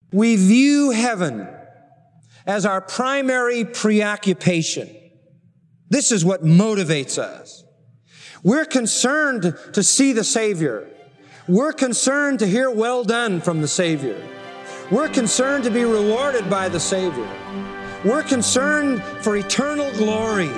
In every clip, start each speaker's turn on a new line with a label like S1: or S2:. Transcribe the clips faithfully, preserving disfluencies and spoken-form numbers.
S1: We view heaven as our primary preoccupation. This is what motivates us. We're concerned to see the Savior. We're concerned to hear well done from the Savior. We're concerned to be rewarded by the Savior. We're concerned for eternal glory.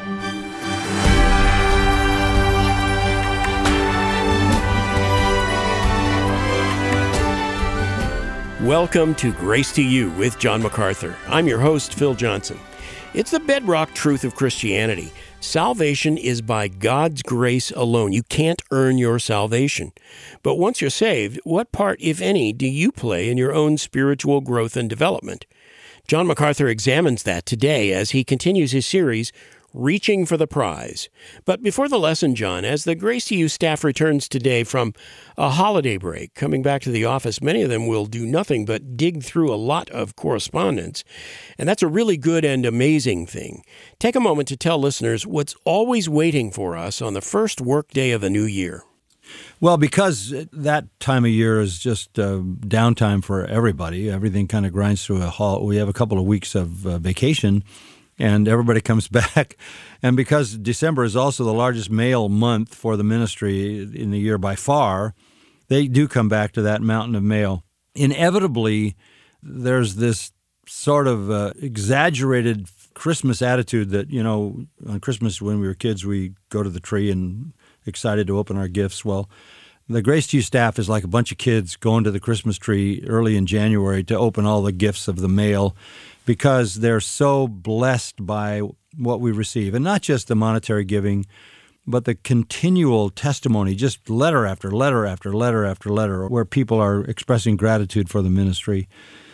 S2: Welcome to Grace to You with John MacArthur. I'm your host, Phil Johnson. It's the bedrock truth of Christianity. Salvation is by God's grace alone. You can't earn your salvation. But once you're saved, what part, if any, do you play in your own spiritual growth and development? John MacArthur examines that today as he continues his series, Reaching for the Prize. But before the lesson, John, as the Grace to You staff returns today from a holiday break, coming back to the office, many of them will do nothing but dig through a lot of correspondence. And that's a really good and amazing thing. Take a moment to tell listeners what's always waiting for us on the first workday of the new year.
S3: Well, because that time of year is just uh, downtime for everybody. Everything kind of grinds to a halt. We have a couple of weeks of uh, vacation, and everybody comes back. And because December is also the largest mail month for the ministry in the year by far, they do come back to that mountain of mail. Inevitably, there's this sort of uh, exaggerated Christmas attitude that, you know, on Christmas when we were kids, we go to the tree and excited to open our gifts. Well, the Grace to You staff is like a bunch of kids going to the Christmas tree early in January to open all the gifts of the mail, because they're so blessed by what we receive. And not just the monetary giving, but the continual testimony, just letter after letter after letter after letter, where people are expressing gratitude for the ministry.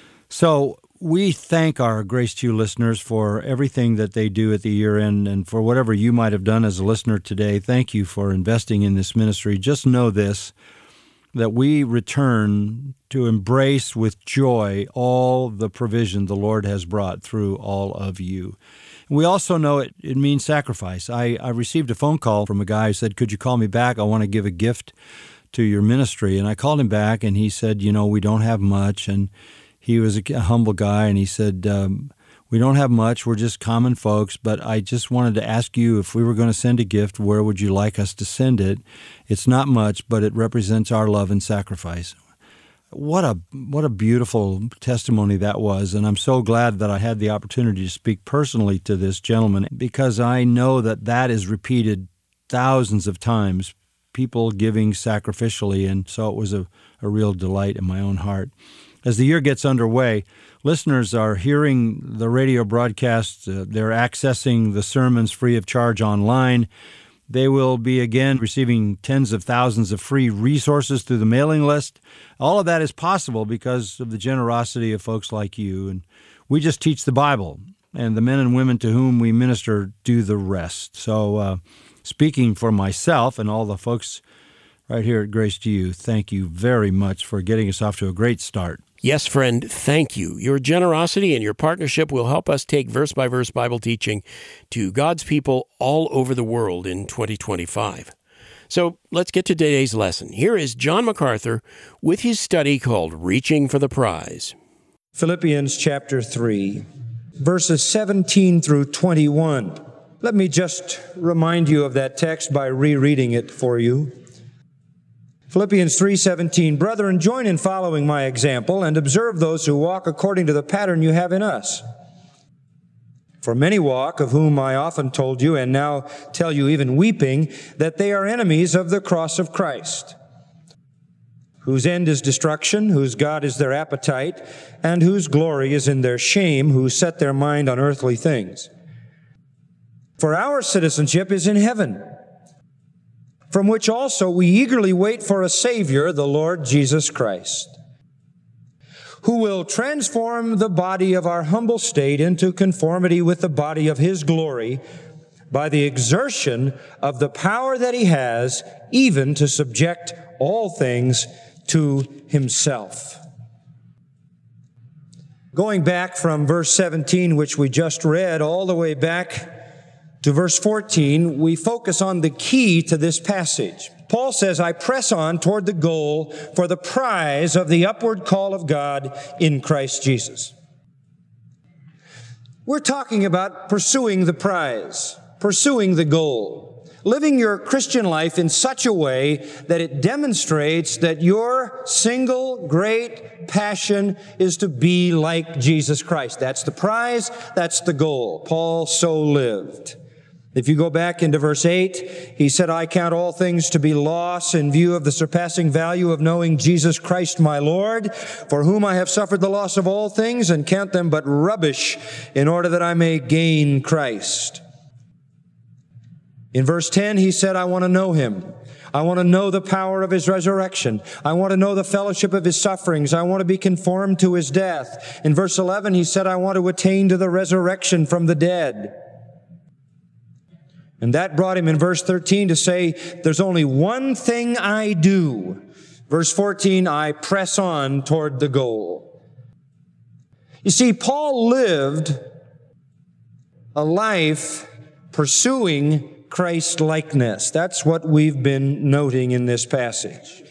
S3: So we thank our Grace to You listeners for everything that they do at the year end, and for whatever you might have done as a listener today. Thank you for investing in this ministry. Just know this, that we return to embrace with joy all the provision the Lord has brought through all of you. And we also know it, it means sacrifice. I, I received a phone call from a guy who said, "Could you call me back? I want to give a gift to your ministry." And I called him back, and he said, "You know, we don't have much." And he was a humble guy, and he said, um, "We don't have much. We're just common folks, but I just wanted to ask you, if we were going to send a gift, where would you like us to send it? It's not much, but it represents our love and sacrifice." What a what a beautiful testimony that was, and I'm so glad that I had the opportunity to speak personally to this gentleman, because I know that that is repeated thousands of times, people giving sacrificially, and so it was a, a real delight in my own heart. As the year gets underway, listeners are hearing the radio broadcasts. Uh, they're accessing the sermons free of charge online. They will be, again, receiving tens of thousands of free resources through the mailing list. All of that is possible because of the generosity of folks like you. And we just teach the Bible, and the men and women to whom we minister do the rest. So uh, speaking for myself and all the folks right here at Grace to You, thank you very much for getting us off to a great start.
S2: Yes, friend, thank you. Your generosity and your partnership will help us take verse-by-verse Bible teaching to God's people all over the world in twenty twenty-five. So let's get to today's lesson. Here is John MacArthur with his study called Reaching for the Prize.
S1: Philippians chapter three, verses seventeen through twenty-one. Let me just remind you of that text by rereading it for you. Philippians three seventeen, "Brethren, join in following my example and observe those who walk according to the pattern you have in us. For many walk, of whom I often told you, and now tell you even weeping, that they are enemies of the cross of Christ, whose end is destruction, whose God is their appetite, and whose glory is in their shame, who set their mind on earthly things. For our citizenship is in heaven, from which also we eagerly wait for a Savior, the Lord Jesus Christ, who will transform the body of our humble state into conformity with the body of His glory by the exertion of the power that He has, even to subject all things to Himself." Going back from verse seventeen, which we just read, all the way back to verse fourteen, we focus on the key to this passage. Paul says, I press on toward the goal for the prize of the upward call of God in Christ Jesus. We're talking about pursuing the prize, pursuing the goal, living your Christian life in such a way that it demonstrates that your single great passion is to be like Jesus Christ. That's the prize, that's the goal. Paul so lived. If you go back into verse eight, he said, I count all things to be loss in view of the surpassing value of knowing Jesus Christ my Lord, for whom I have suffered the loss of all things and count them but rubbish in order that I may gain Christ. In verse ten, he said, I want to know him. I want to know the power of his resurrection. I want to know the fellowship of his sufferings. I want to be conformed to his death. In verse eleven, he said, I want to attain to the resurrection from the dead. And that brought him in verse thirteen to say, there's only one thing I do. Verse fourteen, I press on toward the goal. You see, Paul lived a life pursuing Christ-likeness. That's what we've been noting in this passage.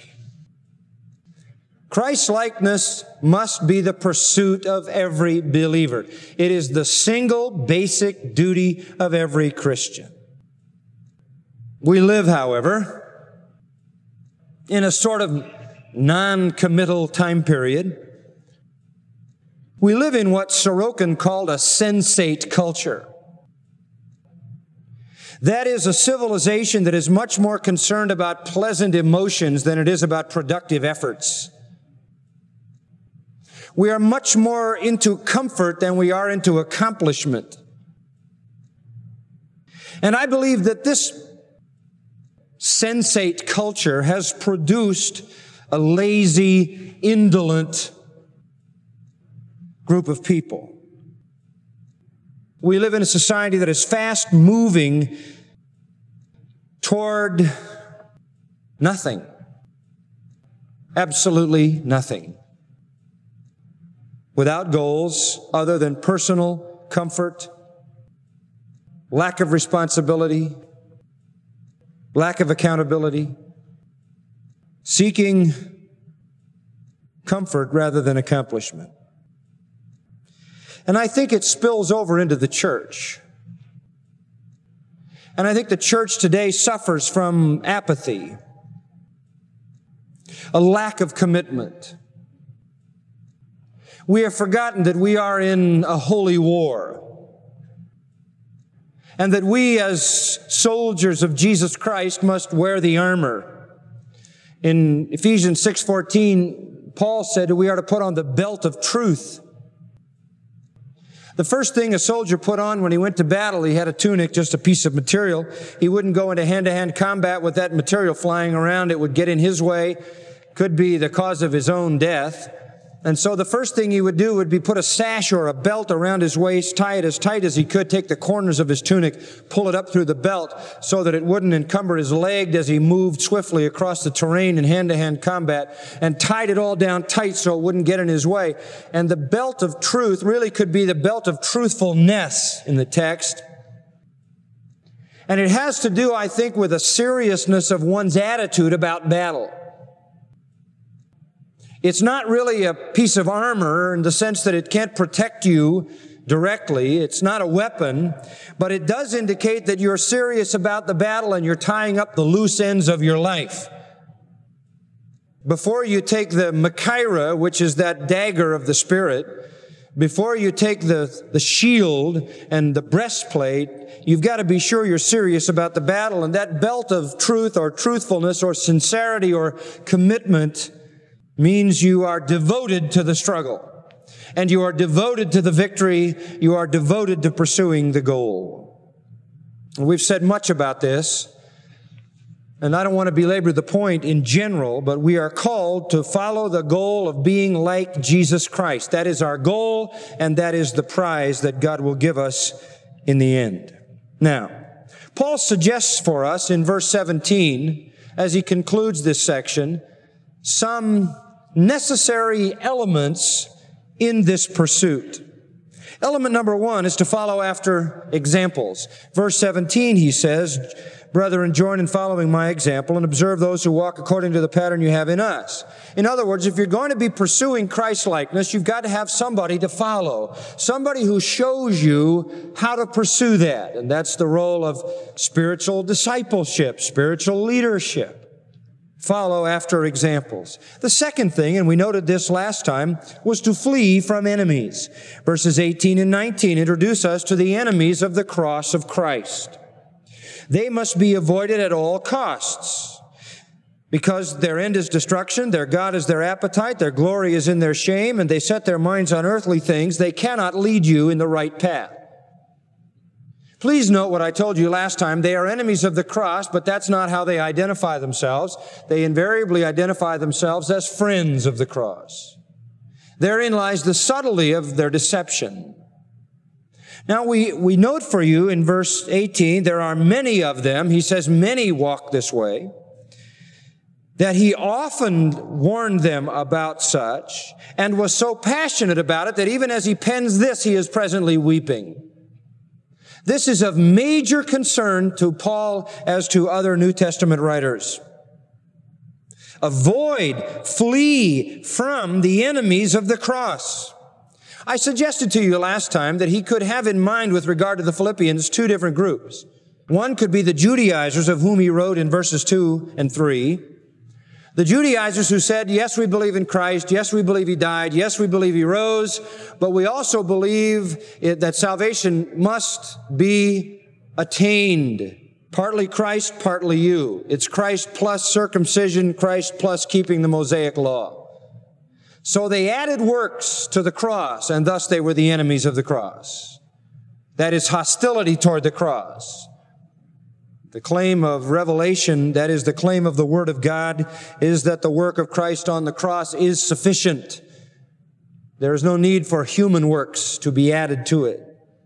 S1: Christ-likeness must be the pursuit of every believer. It is the single basic duty of every Christian. We live, however, in a sort of non-committal time period. We live in what Sorokin called a sensate culture. That is a civilization that is much more concerned about pleasant emotions than it is about productive efforts. We are much more into comfort than we are into accomplishment. And I believe that this sensate culture has produced a lazy, indolent group of people. We live in a society that is fast moving toward nothing. Absolutely nothing. Without goals other than personal comfort, lack of responsibility, lack of accountability, seeking comfort rather than accomplishment. And I think it spills over into the church. And I think the church today suffers from apathy, a lack of commitment. We have forgotten that we are in a holy war, and that we as soldiers of Jesus Christ must wear the armor. In Ephesians six fourteen, Paul said we are to put on the belt of truth. The first thing a soldier put on when he went to battle, he had a tunic, just a piece of material. He wouldn't go into hand-to-hand combat with that material flying around. It would get in his way, could be the cause of his own death. And so the first thing he would do would be put a sash or a belt around his waist, tie it as tight as he could, take the corners of his tunic, pull it up through the belt so that it wouldn't encumber his leg as he moved swiftly across the terrain in hand-to-hand combat, and tied it all down tight so it wouldn't get in his way. And the belt of truth really could be the belt of truthfulness in the text. And it has to do, I think, with a seriousness of one's attitude about battle. It's not really a piece of armor in the sense that it can't protect you directly. It's not a weapon, but it does indicate that you're serious about the battle and you're tying up the loose ends of your life. Before you take the Machaira, which is that dagger of the Spirit, before you take the, the shield and the breastplate, you've got to be sure you're serious about the battle. And that belt of truth or truthfulness or sincerity or commitment means you are devoted to the struggle, and you are devoted to the victory. You are devoted to pursuing the goal. We've said much about this, and I don't want to belabor the point in general, but we are called to follow the goal of being like Jesus Christ. That is our goal, and that is the prize that God will give us in the end. Now, Paul suggests for us in verse seventeen, as he concludes this section, some necessary elements in this pursuit. Element number one is to follow after examples. Verse seventeen, he says, Brethren, join in following my example and observe those who walk according to the pattern you have in us. In other words, if you're going to be pursuing Christ-likeness, you've got to have somebody to follow, somebody who shows you how to pursue that. And that's the role of spiritual discipleship, spiritual leadership. Follow after examples. The second thing, and we noted this last time, was to flee from enemies. Verses eighteen and nineteen introduce us to the enemies of the cross of Christ. They must be avoided at all costs, because their end is destruction, their God is their appetite, their glory is in their shame, and they set their minds on earthly things. They cannot lead you in the right path. Please note what I told you last time. They are enemies of the cross, but that's not how they identify themselves. They invariably identify themselves as friends of the cross. Therein lies the subtlety of their deception. Now, we, we note for you in verse eighteen, there are many of them. He says, many walk this way. That he often warned them about such and was so passionate about it that even as he pens this, he is presently weeping. This is of major concern to Paul as to other New Testament writers. Avoid, flee from the enemies of the cross. I suggested to you last time that he could have in mind with regard to the Philippians two different groups. One could be the Judaizers of whom he wrote in verses two and three. The Judaizers who said, yes, we believe in Christ. Yes, we believe he died. Yes, we believe he rose. But we also believe it, that salvation must be attained. Partly Christ, partly you. It's Christ plus circumcision, Christ plus keeping the Mosaic law. So they added works to the cross, and thus they were the enemies of the cross. That is hostility toward the cross. The claim of Revelation, that is the claim of the Word of God, is that the work of Christ on the cross is sufficient. There is no need for human works to be added to it.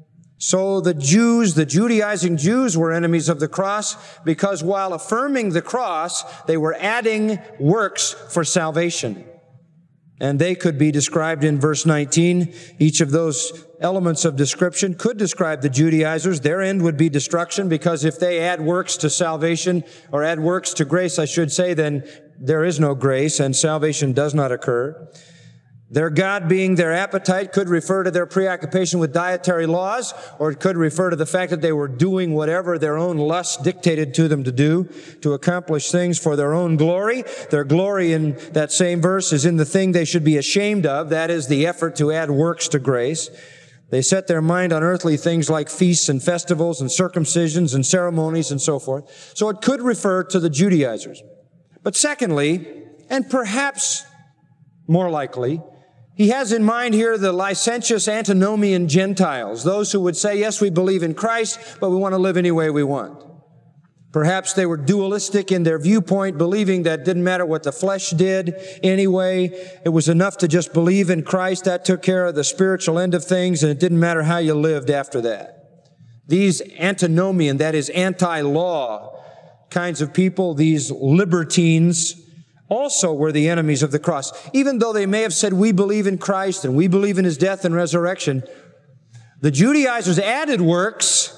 S1: So the Jews, the Judaizing Jews, were enemies of the cross because while affirming the cross, they were adding works for salvation. And they could be described in verse nineteen. Each of those elements of description could describe the Judaizers. Their end would be destruction, because if they add works to salvation, or add works to grace, I should say, then there is no grace and salvation does not occur. Their God being their appetite could refer to their preoccupation with dietary laws, or it could refer to the fact that they were doing whatever their own lust dictated to them to do, to accomplish things for their own glory. Their glory in that same verse is in the thing they should be ashamed of, that is the effort to add works to grace. They set their mind on earthly things like feasts and festivals and circumcisions and ceremonies and so forth. So it could refer to the Judaizers. But secondly, and perhaps more likely, he has in mind here the licentious antinomian Gentiles, those who would say, yes, we believe in Christ, but we want to live any way we want. Perhaps they were dualistic in their viewpoint, believing that it didn't matter what the flesh did anyway. It was enough to just believe in Christ. That took care of the spiritual end of things, and it didn't matter how you lived after that. These antinomian, that is anti-law kinds of people, these libertines, also were the enemies of the cross. Even though they may have said, we believe in Christ and we believe in his death and resurrection, the Judaizers added works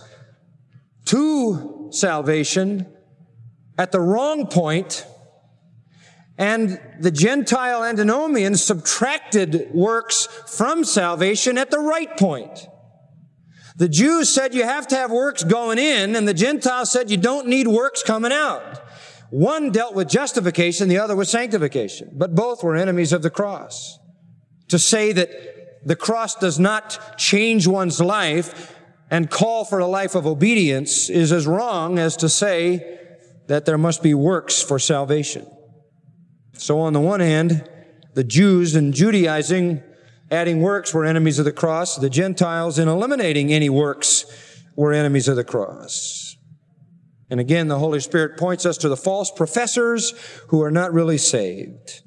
S1: to salvation at the wrong point, and the Gentile antinomians subtracted works from salvation at the right point. The Jews said you have to have works going in, and the Gentiles said you don't need works coming out. One dealt with justification, the other with sanctification, but both were enemies of the cross. To say that the cross does not change one's life and call for a life of obedience is as wrong as to say that there must be works for salvation. So on the one hand, the Jews in Judaizing, adding works, were enemies of the cross. The Gentiles, in eliminating any works, were enemies of the cross. And again, the Holy Spirit points us to the false professors who are not really saved.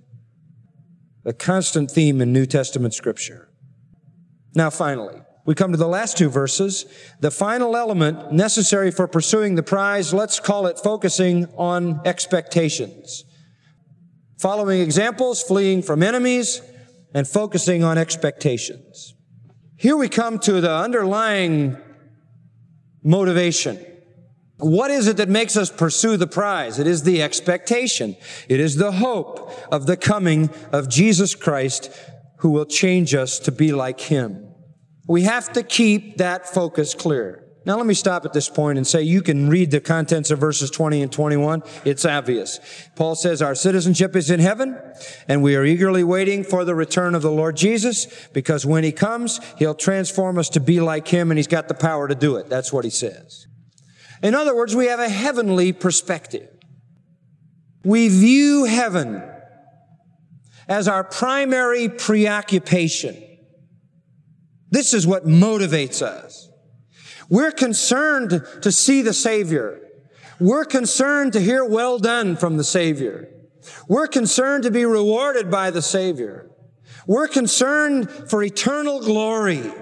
S1: A constant theme in New Testament Scripture. Now finally, we come to the last two verses. The final element necessary for pursuing the prize, let's call it focusing on expectations. Following examples, fleeing from enemies, and focusing on expectations. Here we come to the underlying motivation. What is it that makes us pursue the prize? It is the expectation. It is the hope of the coming of Jesus Christ, who will change us to be like Him. We have to keep that focus clear. Now let me stop at this point and say you can read the contents of verses twenty and twenty-one. It's obvious. Paul says our citizenship is in heaven, and we are eagerly waiting for the return of the Lord Jesus, because when He comes, He'll transform us to be like Him, and He's got the power to do it. That's what he says. In other words, we have a heavenly perspective. We view heaven as our primary preoccupation. This is what motivates us. We're concerned to see the Savior. We're concerned to hear well done from the Savior. We're concerned to be rewarded by the Savior. We're concerned for eternal glory.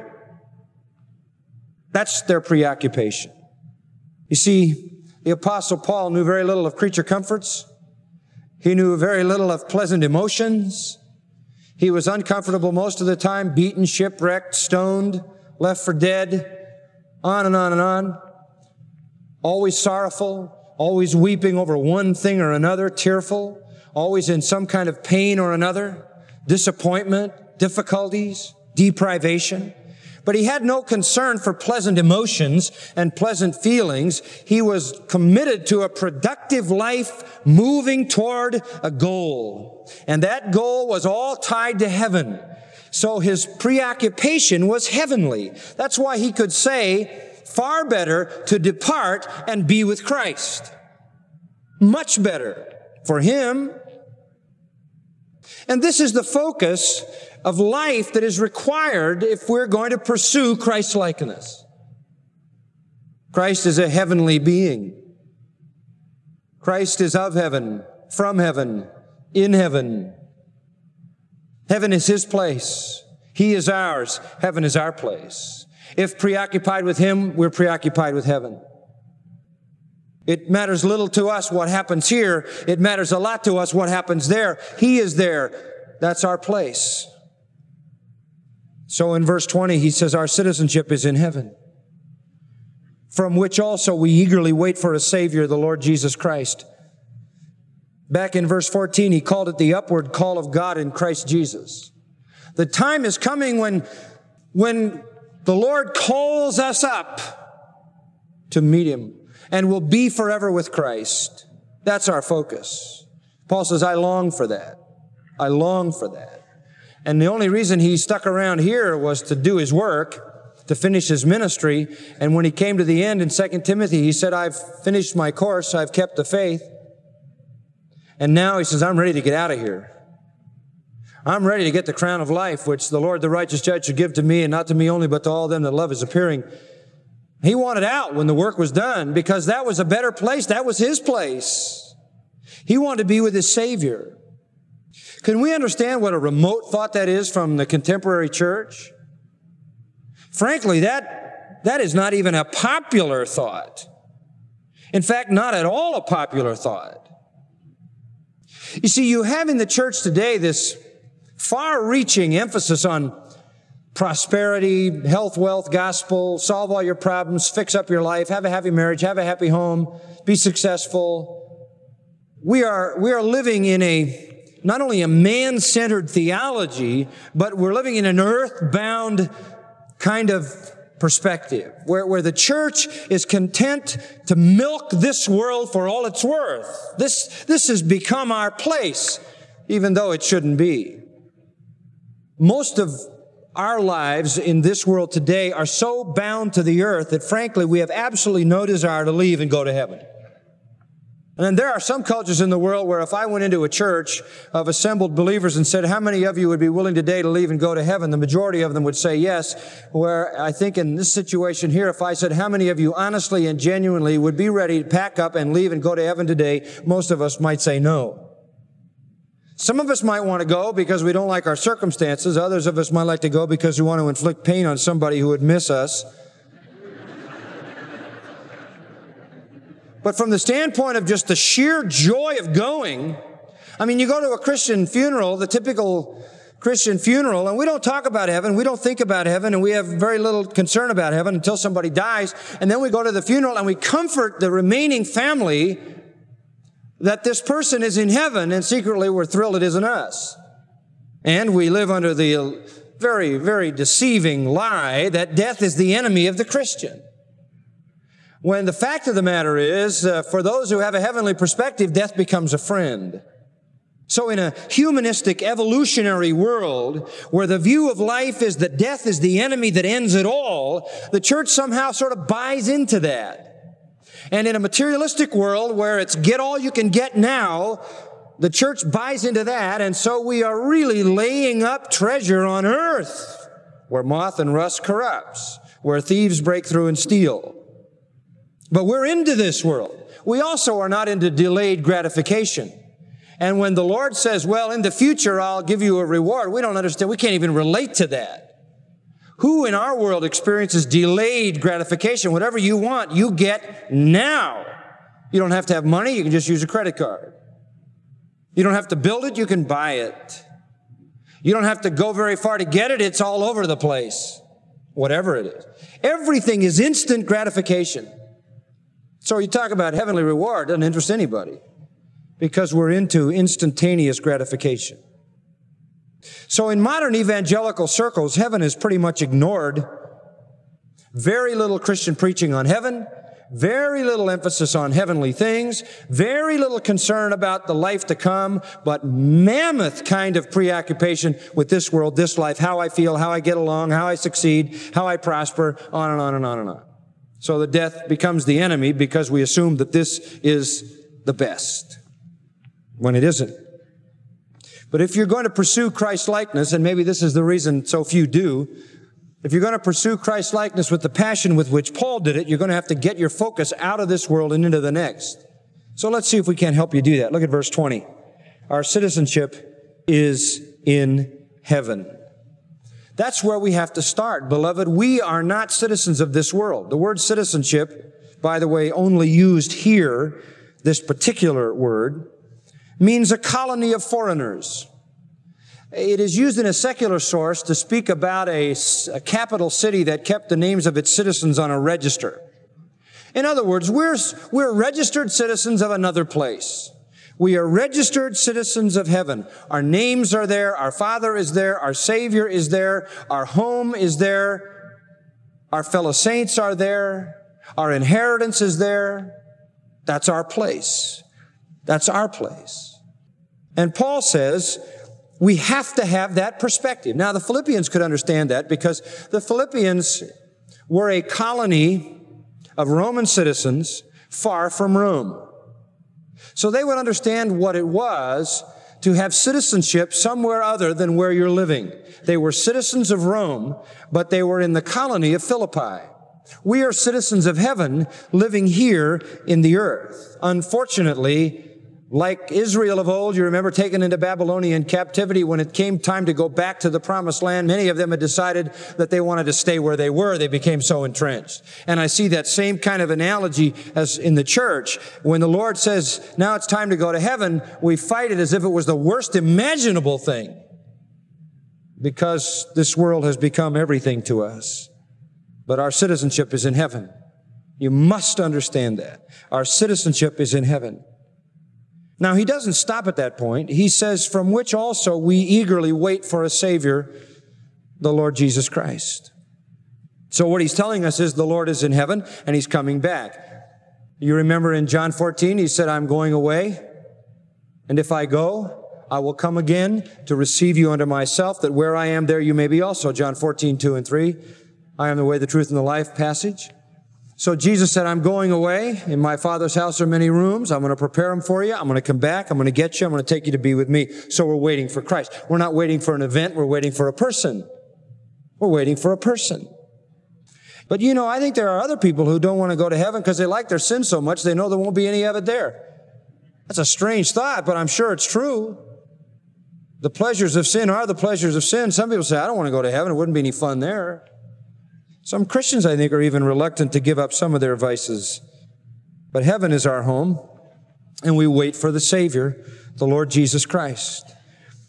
S1: That's their preoccupation. You see, the Apostle Paul knew very little of creature comforts. He knew very little of pleasant emotions. He was uncomfortable most of the time, beaten, shipwrecked, stoned, left for dead, on and on and on. Always sorrowful, always weeping over one thing or another, tearful, always in some kind of pain or another, disappointment, difficulties, deprivation. But he had no concern for pleasant emotions and pleasant feelings. He was committed to a productive life moving toward a goal. And that goal was all tied to heaven. So his preoccupation was heavenly. That's why he could say, far better to depart and be with Christ. Much better for him. And this is the focus of life that is required if we're going to pursue Christ-likeness. Christ is a heavenly being. Christ is of heaven, from heaven, in heaven. Heaven is His place. He is ours. Heaven is our place. If preoccupied with Him, we're preoccupied with heaven. It matters little to us what happens here. It matters a lot to us what happens there. He is there. That's our place. So in verse twenty, he says, our citizenship is in heaven, from which also we eagerly wait for a Savior, the Lord Jesus Christ. Back in verse fourteen, he called it the upward call of God in Christ Jesus. The time is coming when, when the Lord calls us up to meet Him and will be forever with Christ. That's our focus. Paul says, I long for that. I long for that. And the only reason he stuck around here was to do his work, to finish his ministry. And when he came to the end in Second Timothy, he said, I've finished my course. I've kept the faith. And now he says, I'm ready to get out of here. I'm ready to get the crown of life, which the Lord, the righteous judge, should give to me, and not to me only, but to all them that love His appearing. He wanted out when the work was done, because that was a better place. That was his place. He wanted to be with his Savior. Can we understand what a remote thought that is from the contemporary church? Frankly, that, that is not even a popular thought. In fact, not at all a popular thought. You see, you have in the church today this far-reaching emphasis on prosperity, health, wealth, gospel, solve all your problems, fix up your life, have a happy marriage, have a happy home, be successful. We are, we are living in a not only a man-centered theology, but we're living in an earth-bound kind of perspective, where, where the church is content to milk this world for all it's worth. This, this has become our place, even though it shouldn't be. Most of our lives in this world today are so bound to the earth that, frankly, we have absolutely no desire to leave and go to heaven. And then there are some cultures in the world where if I went into a church of assembled believers and said, how many of you would be willing today to leave and go to heaven? The majority of them would say yes. Where I think in this situation here, if I said, how many of you honestly and genuinely would be ready to pack up and leave and go to heaven today? Most of us might say no. Some of us might want to go because we don't like our circumstances. Others of us might like to go because we want to inflict pain on somebody who would miss us. But from the standpoint of just the sheer joy of going, I mean, you go to a Christian funeral, the typical Christian funeral, and we don't talk about heaven, we don't think about heaven, and we have very little concern about heaven until somebody dies, and then we go to the funeral and we comfort the remaining family that this person is in heaven, and secretly we're thrilled it isn't us. And we live under the very, very deceiving lie that death is the enemy of the Christian. When the fact of the matter is, uh, for those who have a heavenly perspective, death becomes a friend. So in a humanistic, evolutionary world where the view of life is that death is the enemy that ends it all, the church somehow sort of buys into that. And in a materialistic world where it's get all you can get now, the church buys into that, and so we are really laying up treasure on earth where moth and rust corrupts, where thieves break through and steal. But we're into this world. We also are not into delayed gratification. And when the Lord says, well, in the future, I'll give you a reward, we don't understand. We can't even relate to that. Who in our world experiences delayed gratification? Whatever you want, you get now. You don't have to have money. You can just use a credit card. You don't have to build it. You can buy it. You don't have to go very far to get it. It's all over the place. Whatever it is. Everything is instant gratification. So you talk about heavenly reward, doesn't interest anybody. Because we're into instantaneous gratification. So in modern evangelical circles, heaven is pretty much ignored. Very little Christian preaching on heaven, very little emphasis on heavenly things, very little concern about the life to come, but mammoth kind of preoccupation with this world, this life, how I feel, how I get along, how I succeed, how I prosper, on and on and on and on. So the death becomes the enemy because we assume that this is the best, when it isn't. But if you're going to pursue Christ-likeness, and maybe this is the reason so few do, if you're going to pursue Christ-likeness with the passion with which Paul did it, you're going to have to get your focus out of this world and into the next. So let's see if we can't help you do that. Look at verse twenty. Our citizenship is in heaven. That's where we have to start, beloved. We are not citizens of this world. The word citizenship, by the way, only used here, this particular word, means a colony of foreigners. It is used in a secular source to speak about a, a capital city that kept the names of its citizens on a register. In other words, we're, we're registered citizens of another place. We are registered citizens of heaven. Our names are there. Our Father is there. Our Savior is there. Our home is there. Our fellow saints are there. Our inheritance is there. That's our place. That's our place. And Paul says we have to have that perspective. Now, the Philippians could understand that because the Philippians were a colony of Roman citizens far from Rome. So they would understand what it was to have citizenship somewhere other than where you're living. They were citizens of Rome, but they were in the colony of Philippi. We are citizens of heaven living here in the earth. Unfortunately, like Israel of old, you remember, taken into Babylonian captivity, when it came time to go back to the promised land, many of them had decided that they wanted to stay where they were. They became so entrenched. And I see that same kind of analogy as in the church. When the Lord says, now it's time to go to heaven, we fight it as if it was the worst imaginable thing, because this world has become everything to us. But our citizenship is in heaven. You must understand that. Our citizenship is in heaven. Now, he doesn't stop at that point. He says, from which also we eagerly wait for a Savior, the Lord Jesus Christ. So what he's telling us is the Lord is in heaven and he's coming back. You remember in John fourteen, he said, I'm going away, and if I go, I will come again to receive you unto myself, that where I am, there you may be also. John fourteen, two and three. I am the way, the truth, and the life passage. So Jesus said, I'm going away. In my Father's house are many rooms. I'm going to prepare them for you. I'm going to come back. I'm going to get you. I'm going to take you to be with me. So we're waiting for Christ. We're not waiting for an event. We're waiting for a person. We're waiting for a person. But you know, I think there are other people who don't want to go to heaven because they like their sin so much they know there won't be any of it there. That's a strange thought, but I'm sure it's true. The pleasures of sin are the pleasures of sin. Some people say, I don't want to go to heaven. It wouldn't be any fun there. Some Christians, I think, are even reluctant to give up some of their vices. But heaven is our home, and we wait for the Savior, the Lord Jesus Christ.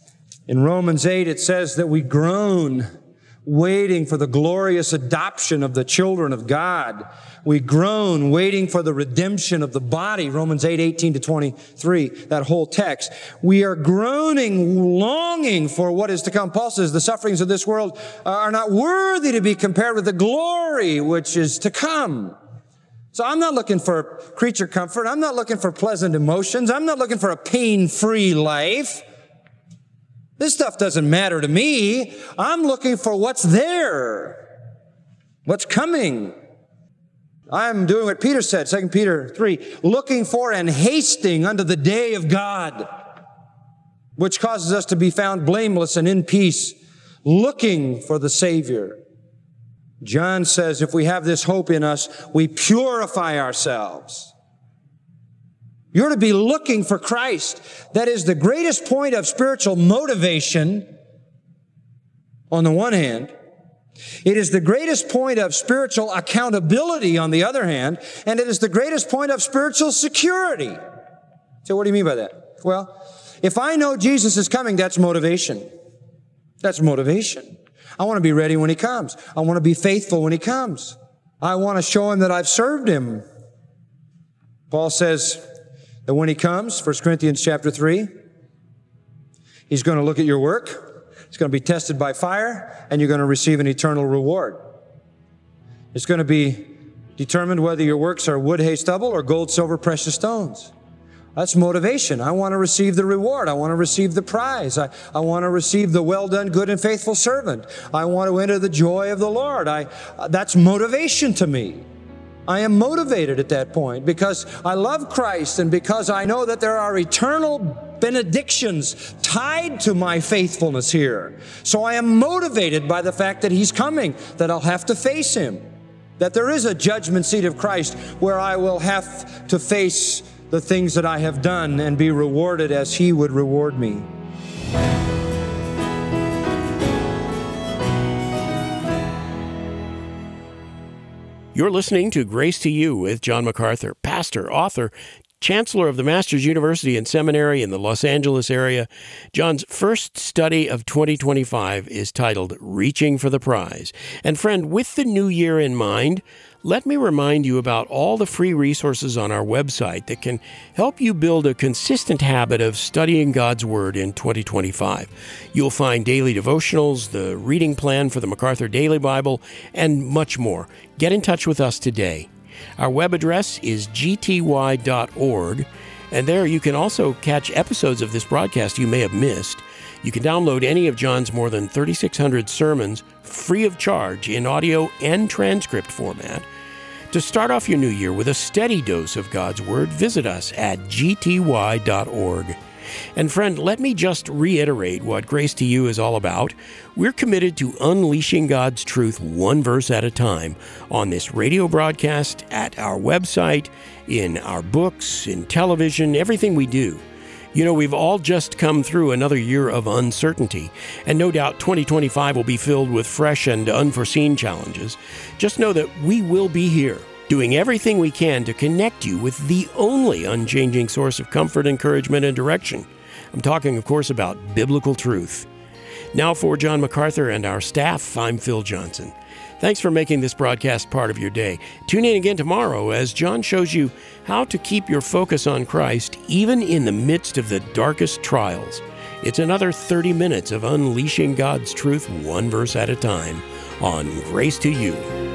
S1: In Romans eight, it says that we groan, waiting for the glorious adoption of the children of God. We groan, waiting for the redemption of the body. Romans eight, eighteen to twenty-three, that whole text. We are groaning, longing for what is to come. Paul says the sufferings of this world are not worthy to be compared with the glory which is to come. So I'm not looking for creature comfort. I'm not looking for pleasant emotions. I'm not looking for a pain-free life. This stuff doesn't matter to me. I'm looking for what's there, what's coming. I'm doing what Peter said, Second Peter three, looking for and hasting unto the day of God, which causes us to be found blameless and in peace, looking for the Savior. John says if we have this hope in us, we purify ourselves. You're to be looking for Christ. That is the greatest point of spiritual motivation on the one hand. It is the greatest point of spiritual accountability on the other hand, and it is the greatest point of spiritual security. So what do you mean by that? Well, if I know Jesus is coming, that's motivation. That's motivation. I want to be ready when He comes. I want to be faithful when He comes. I want to show Him that I've served Him. Paul says that when He comes, First Corinthians chapter three, He's going to look at your work. It's going to be tested by fire, and you're going to receive an eternal reward. It's going to be determined whether your works are wood, hay, stubble, or gold, silver, precious stones. That's motivation. I want to receive the reward. I want to receive the prize. I, I want to receive the well done, good and faithful servant. I want to enter the joy of the Lord. I, uh, that's motivation to me. I am motivated at that point because I love Christ and because I know that there are eternal benedictions tied to my faithfulness here. So I am motivated by the fact that He's coming, that I'll have to face Him, that there is a judgment seat of Christ where I will have to face the things that I have done and be rewarded as He would reward me.
S2: You're listening to Grace to You with John MacArthur, pastor, author, chancellor of the Masters University and Seminary in the Los Angeles area. John's first study of twenty twenty-five is titled Reaching for the Prize. And friend, with the new year in mind, let me remind you about all the free resources on our website that can help you build a consistent habit of studying God's Word in twenty twenty-five. You'll find daily devotionals, the reading plan for the MacArthur Daily Bible, and much more. Get in touch with us today. Our web address is g t y dot org, and there you can also catch episodes of this broadcast you may have missed. You can download any of John's more than thirty-six hundred sermons free of charge in audio and transcript format. To start off your new year with a steady dose of God's Word, visit us at g t y dot org. And friend, let me just reiterate what Grace to You is all about. We're committed to unleashing God's truth one verse at a time on this radio broadcast, at our website, in our books, in television, everything we do. You know, we've all just come through another year of uncertainty, and no doubt twenty twenty-five will be filled with fresh and unforeseen challenges. Just know that we will be here, doing everything we can to connect you with the only unchanging source of comfort, encouragement, and direction. I'm talking, of course, about biblical truth. Now for John MacArthur and our staff, I'm Phil Johnson. Thanks for making this broadcast part of your day. Tune in again tomorrow as John shows you how to keep your focus on Christ even in the midst of the darkest trials. It's another thirty minutes of unleashing God's truth one verse at a time on Grace to You.